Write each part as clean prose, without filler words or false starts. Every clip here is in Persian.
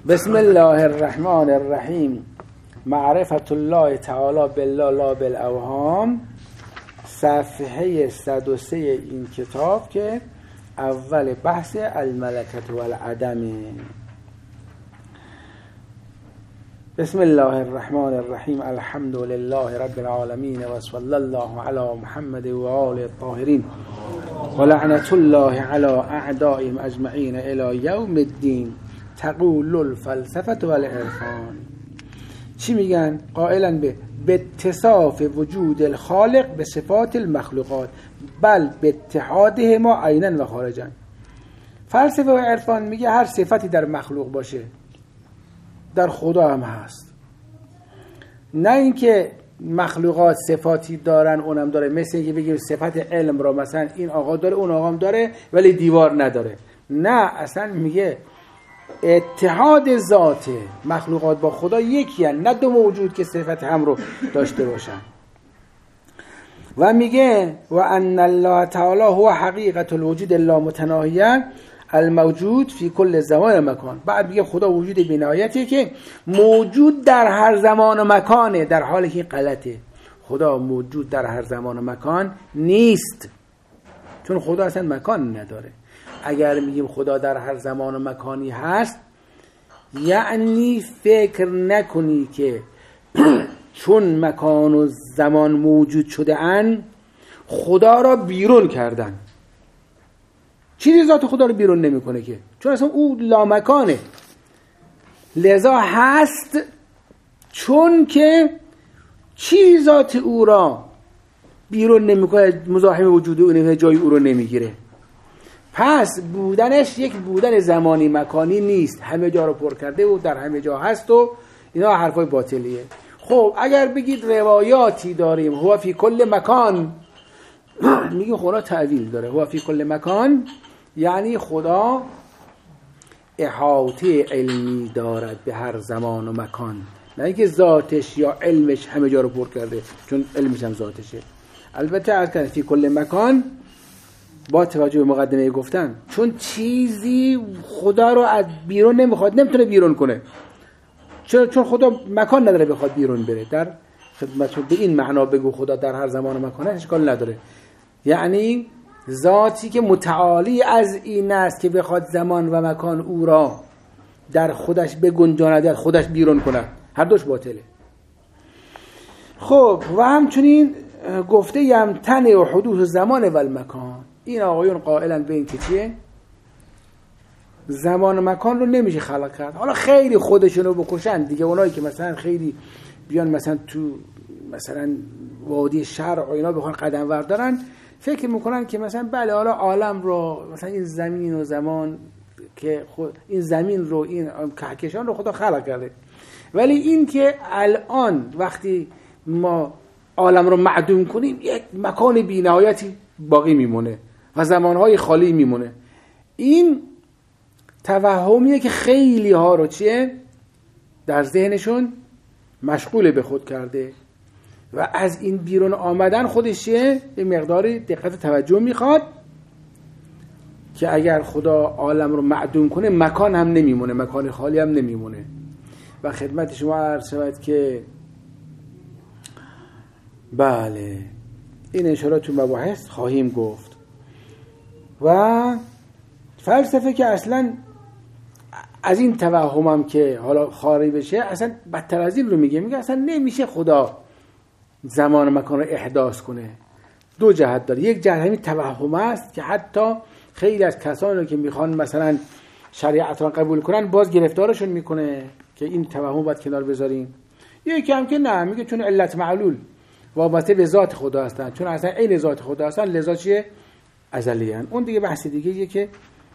بسم الله الرحمن الرحیم. معرفت الله تعالی بالله لا بالاوهام، صفحه 103 این کتاب که اول بحث الملکت و العدمه. بسم الله الرحمن الرحیم. الحمد لله رب العالمین و صلی الله علی محمد و آله الطاهرین و لعنت الله علی اعدائهم اجمعین الی یوم الدین. تقول الفلسفه والعرفان. چی میگن؟ قائلا به اتصاف وجود الخالق به صفات المخلوقات، بل به اتحاده ما عینا و خارجا. فلسفه و عرفان میگه هر صفتی در مخلوق باشه در خدا هم هست، نه اینکه مخلوقات صفاتی دارن اونم داره. مثل اینکه بگیم صفت علم را مثلا این آقا داره اون آقا هم داره ولی دیوار نداره. نه، اصلا میگه اتحاد ذات مخلوقات با خدا یکی هست، نه دو موجود که صفت هم رو داشته باشن. و میگه و ان الله تعالی هو حقیقت الوجود اللامتناهیه الموجود فی کل زمان و مکان. بعد میگه خدا وجود بی‌نهایتیه که موجود در هر زمان و مکانه، در حالی که غلطه. خدا موجود در هر زمان و مکان نیست، چون خدا اصلا مکان نداره. اگر میگیم خدا در هر زمان و مکانی هست، یعنی فکر نکنی که چون مکان و زمان موجود شده ان خدا را بیرون کردن. چیزی ذات خدا رو بیرون نمیکنه که، چون اصلا او لامکانه. لذا هست چون که چیزی ذات او را بیرون نمیکنه، مزاحم وجود اونه، جای او رو نمیگیره. پس بودنش یک بودن زمانی مکانی نیست، همه جا رو پر کرده و در همه جا هست و اینا حرفای باطلیه. خب اگر بگید روایاتی داریم هو فی کل مکان، میگیم خدا تعویل داره. هو فی کل مکان یعنی خدا احاطه علمی دارد به هر زمان و مکان، نه اینکه ذاتش یا علمش همه جا رو پر کرده، چون علمش هم ذاتشه. البته از کنه فی کل مکان با توجه به مقدمه گفتن، چون چیزی خدا رو از بیرون نمیخواد، نمیتونه بیرون کنه، چون خدا مکان نداره بخواد بیرون بره. در خدمتتون به این معنا بگو خدا در هر زمان و مکانه اشکال نداره، یعنی ذاتی که متعالی از این است که بخواد زمان و مکان او را در خودش بگنجاند، در خودش بیرون کند، هر دوش باطله. خب و همچنین گفته یمتنع و حدوث زمان و المکان. این آقایون قائلا به این که چیه؟ زمان و مکان رو نمیشه خلق کرد. حالا خیلی خودشونو بکشن دیگه، اونایی که مثلا خیلی بیان مثلا تو مثلا وادی شرق و اینا بخوان قدم وردارن، فکر میکنن که مثلا بله حالا عالم رو مثلا این زمین و زمان که این زمین رو این کهکشان رو خدا خلق کرده، ولی این که الان وقتی ما عالم رو معدوم کنیم یک مکان بی‌نهایتی باقی میمونه و زمانهای خالی میمونه. این توهمیه که خیلی ها رو چیه در ذهنشون مشغول به خود کرده و از این بیرون آمدن خودش چیه به مقداری دقت توجه میخواد که اگر خدا عالم رو معدوم کنه مکان هم نمیمونه، مکان خالی هم نمیمونه. و خدمت شما عرض شود که بله این اشاره تو مباحث خواهیم گفت. و فلسفه که اصلا از این توهمم که حالا خاری بشه، اصلا بدتر از این رو میگه اصلا نمیشه خدا زمان و مکان رو احداث کنه. دو جهت داره. یک جهت همین توهم است که حتی خیلی از کسانی رو که میخوان مثلا شریعت رو قبول کنن باز گرفتارشون میکنه که این توهم باید کنار بذاریم. یکی هم که نه، میگه چون علت معلول وابسته به ذات خدا هستن، چون اصلا عین ذات خدا هستن لذا چیه ازلی هستن. اون دیگه بحث دیگه یه که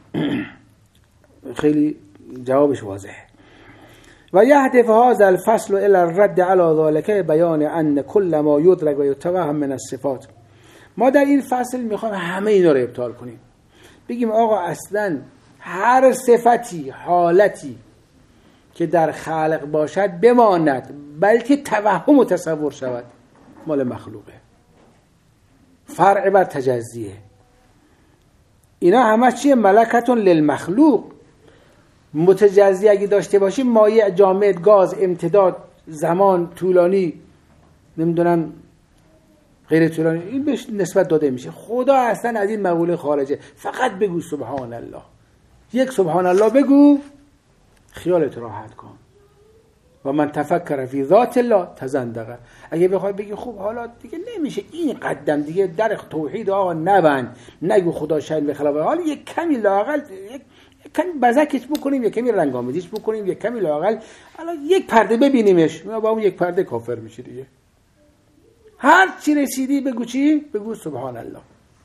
خیلی جوابش واضحه. و یهدف هذا الفصل الى الرد على ذلك بیان ان كل ما يدرك و يتوهم من الصفات. ما در این فصل میخوایم همه اینا رو ابطال کنیم، بگیم آقا اصلا هر صفتی حالتی که در خلق باشد بماند، بلکه توهم و تصور شود مال مخلوقه، فرع بر تجزیه. اینا همه چیه؟ ملکتون للمخلوق، متجزی اگه داشته باشیم مایع، جامد، گاز، امتداد، زمان، طولانی، نمیدونم غیر طولانی، این بهش نسبت داده میشه. خدا اصلا از این مقوله خارجه. فقط بگو سبحان الله، یک سبحان الله بگو، خیالت راحت کن. و من تفکر فی ذات الله تزندقه. اگه بخوای بگی خب حالا دیگه نمیشه این قدم دیگه در توحید آقا نبند، نگو خدا شاید به خلاف، حالا یک کمی لااقل یک کمی بزکش بکنیم، یک کمی رنگامیزیش بکنیم، یک کمی لااقل حالا یک پرده ببینیمش، با اون یک پرده کافر میشی دیگه. هر چی رسیدی بگو چی؟ بگو سبحان الله.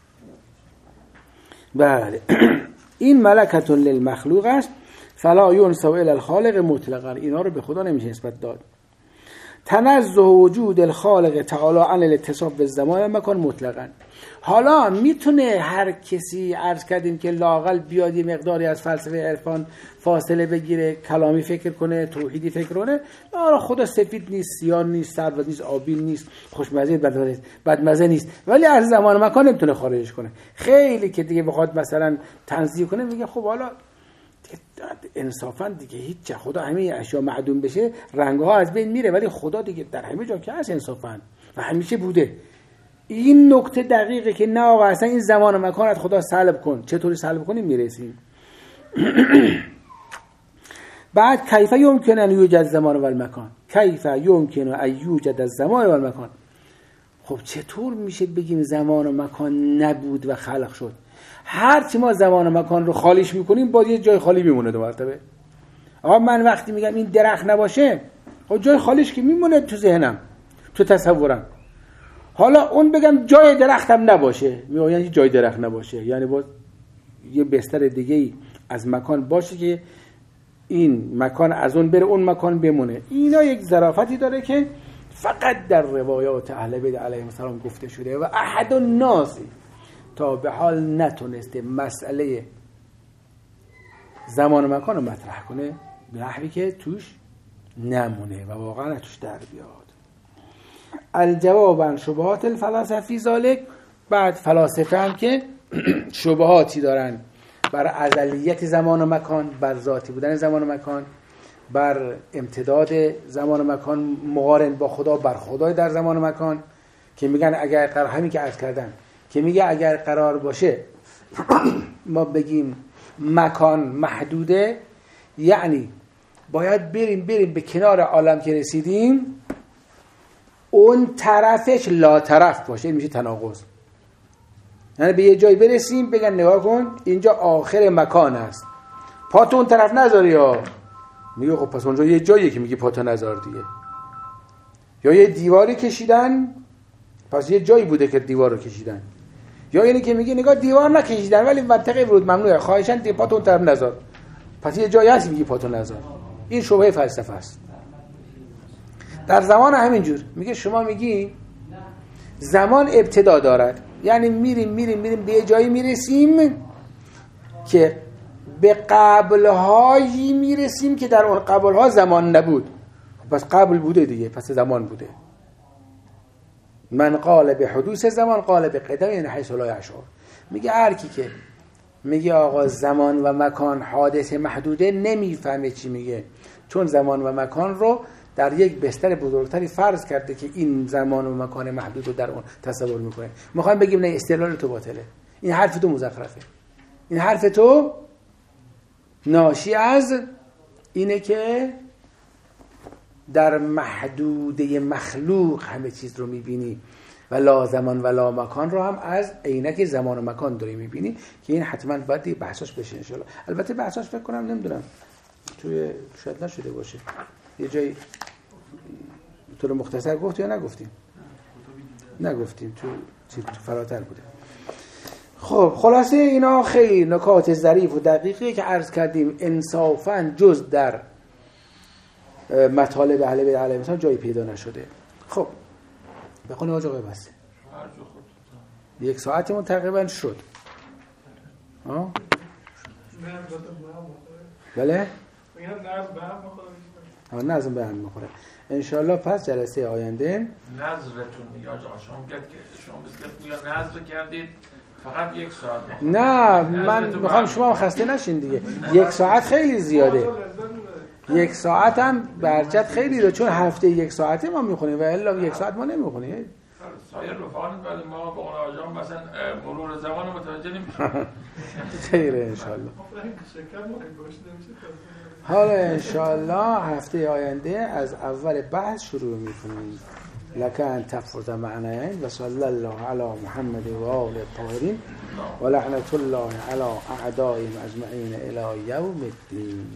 بله. این ملکة للمخلوق است، فلا ينسب الى الخالق مطلقا. اینا رو به خدا نمیشه نسبت داد. تنزه وجود الخالق تعالی عن الاتصاف بالزمان و مکان مطلقا. حالا میتونه هر کسی، عرض کردیم که لااقل بیاد یه مقداری از فلسفه عرفان فاصله بگیره، کلامی فکر کنه، توحیدی فکر کنه، خدا سفید نیست، سیاه نیست، سرد نیست، آبی نیست، خوشمزه بدمزه نیست، ولی از زمان و مکان نمیتونه خارجش کنه. خیلی که دیگه بخواد مثلا تنزیه کنه میگه خب حالا انصافا دیگه هیچ، خدا همه اشیا معدوم بشه رنگها از بین میره، ولی خدا دیگه در همه جا که هست انصافا و همیشه بوده. این نکته دقیقه که نه آقا اصلا این زمان و مکان از خدا سلب کن. چطوری سلب کنیم؟ میرسیم. بعد کیف یمکن ان یوجد الزمان و المکان، کیف یمکن ان یوجد الزمان و المکان. خب چطور میشه بگیم زمان و مکان نبود و خلق شد؟ هرچی ما زمان و مکان رو خالیش میکنیم باز یه جای خالی میمونه دو مرتبه. آقا من وقتی میگم این درخت نباشه، خب جای خالیش که میمونه تو ذهنم، تو تصورم. حالا اون بگم جای درختم نباشه، یعنی جای درخت نباشه، یعنی باز یه بستر دیگه ای از مکان باشه که این مکان از اون بره اون مکان بمونه. اینا یک ظرافتی داره که فقط در روایات اهل بیت علیهم السلام گفته شده و احد الناس تا به حال نتونسته مسئله زمان و مکان رو مطرح کنه به نحوی که توش نمونه و واقعا توش در بیاد. الجواب عن شبهات الفلاسفه فی ذلک. بعد فلاسفه هم که شبهاتی دارن بر ازلیت زمان و مکان، بر ذاتی بودن زمان و مکان، بر امتداد زمان و مکان مقارن با خدا، بر خدای در زمان و مکان، که میگن اگر قرار، همین که عرض کردم که میگه اگر قرار باشه ما بگیم مکان محدوده، یعنی باید بریم به کنار عالم که رسیدیم اون طرفش لا طرف باشه. این میشه تناقض. یعنی به یه جایی برسیم بگن نگاه کن اینجا آخر مکان است، پا تو اون طرف نذاری ها. میگه خب پس اونجا یه جاییه که میگه پا تو نذار دیگه. یا یه دیواری کشیدن، پس یه جایی بوده که دیوار رو کشیدن. یا اینی که میگه نگاه دیوار نکشیدن ولی منطقه ورود ممنوعه، خواهشاً پا تو اون طرف نذار، پس یه جایی هست میگه پا تو نذار. این شبهه فلسفه است. در زمان همینجور میگه شما میگی زمان ابتدا دارد، یعنی میریم به یه جایی میرسیم که به قبل‌هایی میرسیم که در اون قبل‌ها زمان نبود. پس قبل بوده دیگه، پس زمان بوده. من قال به حدوث زمان قال به قدم، یعنی حیث لا یشعر. میگه هر کی که میگه آقا زمان و مکان حادث محدوده نمیفهمه چی میگه، چون زمان و مکان رو در یک بستر بزرگتری فرض کرده که این زمان و مکان محدود رو در اون تصور میکنه. میخوایم بگیم نه، استدلال تو باطله، این حرف تو مزخرفه، این حرف تو ناشی از اینه که در محدوده مخلوق همه چیز رو میبینی و لا زمان و لا مکان رو هم از عینک زمان و مکان داری میبینی، که این حتما باید بحثاش بشه انشالله. البته بحثاش فکر کنم نمیدونم توی شاید نشده باشه، یه جایی تو رو مختصر گفت یا نگفتیم؟ نگفتیم، تو فراتر بوده. خب خلاصه اینا خیلی نکات ظریف و دقیقی که عرض کردیم انصافاً جز در مطالب اهل بیت علیهم السلام جایی پیدا نشده. خب بخونه آجا بسته 1 ساعتمون تقریبا شد. بله؟ نظم به هم میخوره انشالله. پس جلسه آینده نظرتون یا شما میگید که شما بسید یا نظر کردید فقط 1 ساعت. نه من میخوام شما خسته نشین دیگه. 1 ساعت خیلی زیاده. 1 ساعت هم برجت خیلی رو، چون هفته 1 ساعته ما میخونیم و الا 1 ساعت ما نمیخونیم. سایر رفاقت ولی ما به اون آجام مثلا مرور زمان متوجه نمیشیم. خیره انشالله. حالا انشالله هفته آینده از اول بحث شروع میکنیم. لك ان تفرض معنیین و صلی الله علی محمد و آل الطاهرین و لعنت الله علی اعدائهم اجمعین الی یوم الدین.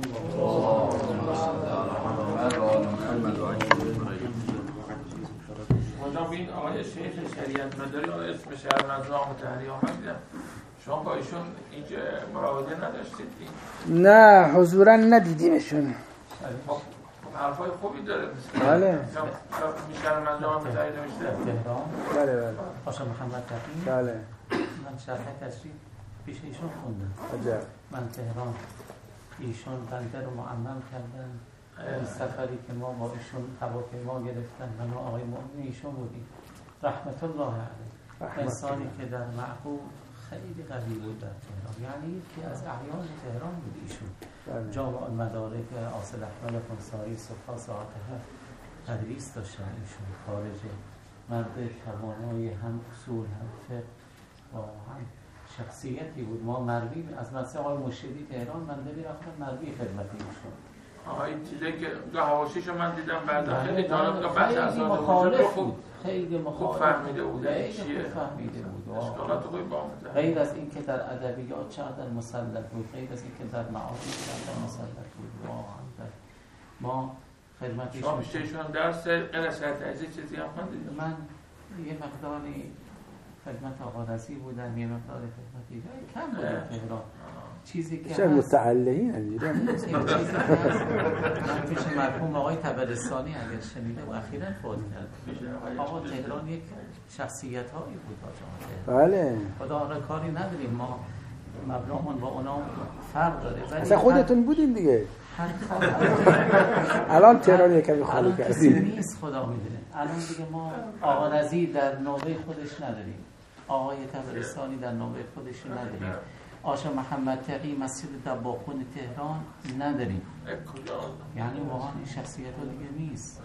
حاجام این آقای شیخ شریعت مداری آقای اسم شهر مزرعه مطهری آمد، شما با ایشون اینجا مراوده نداشتید؟ نه حضورا ندیدیمشون. حرفای خوبی داره. بله. میشهر مزرعه مطهری نوشته؟ بله بله. پاشا محمد تقی. بله. من شرح تشریف پیش ایشون خوندم. عجب. من تهران ایشون بنده رو معمم کردن. این سفری که ما با ایشون هواپیما گرفتن من و آقای مؤمن ایشون بودیم رحمت الله علیه. انسانی که در معقول خیلی قوی بود در تهران، یعنی یکی از اعیان تهران بود ایشون. جامع المدارک آصل احمد خنسایی صبح ساعت 7 تدریس داشتن ایشون. خارجه مرد توانایی هم اصول هم فقه و هم شخصیتی بود. ما مروی از مثلا آقای مرشدی تهران من رفتم مروی خدمت ایشون. این چیزی که حواشیشو من دیدم بعد خیلی جالب که بعد از خیلی مخالف بود، خیلی مخالف فهمیده بود چیه فهمیده بود. اشکالات خوبی با غیر از این که در ادبیات چقدر مسلط بود، غیر از این که در معارف چقدر مسلط بود. واقعا ما خدمت شما میشهشون درس قرصت عزیز چیزی هم خوندید؟ من یه مقداری خدمت آقا رضی بودم، یه مقداری خدمت دیگه کم بودم تهران. چیزی که چه متعلقین اینجوری من پیش مرحوم آقای طبرستانی اگر شنیده و اخیراً فوت کرد. آقا تهران یک شخصیت هایی بود آقا. بله. خدا را کاری نداریم، ما مبنامون با اونا فرق داره. اصلا خودتون بودین دیگه. الان تهران یکمی خالی کردیم. نیست خدا میدونه. الان دیگه ما آقا رضی در نوبه خودش نداریم. آقای طبرستانی در نوبه خودش نداریم. آشا محمد تقی مسجد دباغون تهران نداریم. یعنی واقعا این شخصیت ها دیگه نیست.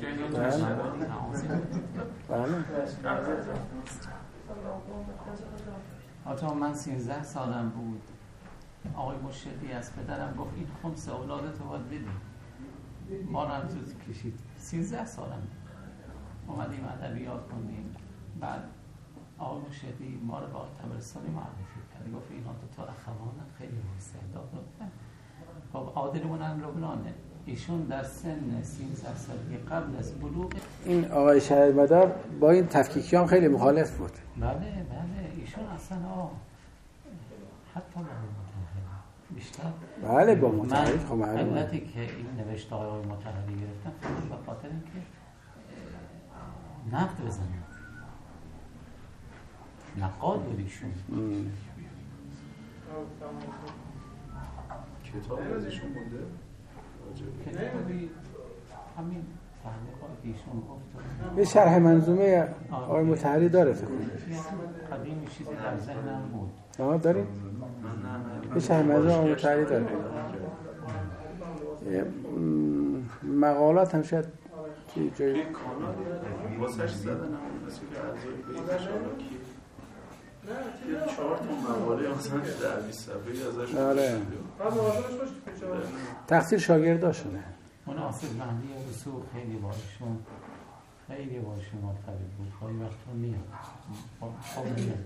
حتی من 13 سالم بود، آقای مرشدی از پدرم گفت این خمس اولادت رو باید بدیم. ما رو هم زود کشید. 13 سالم بود. اومدیم ادبیات خوندیم. بعد آقای مرشدی ما رو با طبرستانی معرفی کرد. گفت اینا دو تا اخوانن خیلی استعداد دارن. خب عادلمون هم لبنانه. ایشون در سن 13 سالگی قبل از بلوغ این آقای شهرمدار با این تفکیکی هم خیلی مخالف بود. بله ایشون اصلا حتی با مطهری بیشتر. بله با مطهری خب معلومه. علتی که این نوشته آقای مطهری گرفتم به خاطر اینکه نقد بزنم. نقاد بود ایشون. کتاب از ایشون مونده؟ کتابی همین تعلیقات ایشون گفت. یه شرح منظومه آقای مطهری داره فکر کنم. قدیمی چیزی در ذهنم بود. آها داریم؟ یه شرح منظومه آقای مطهری داره. مقالات هم شاید توی جایی واسش زدن هم مثل که اعضای بیت شارکی یه 4 تا مقاله مثلا در 20 صفحه‌ای ازش آره. تقصیر شاگردا شده. اون آصف مهدی رسول خیلی باشون مرتبط بود. خیلی وقتا میاد. خب میاد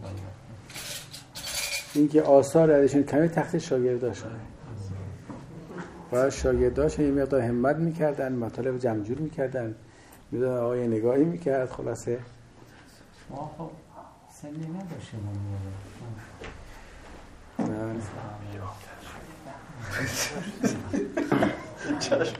این که آثار ازشون کمی تقصیر شاگردا شده. باید شاگرداش یه مقدار همت میکردن، مطالب جمع جور میکردن، میدونن آقای نگاهی میکرد. خلاصه ما خب سنی نداشتیم اون موقع.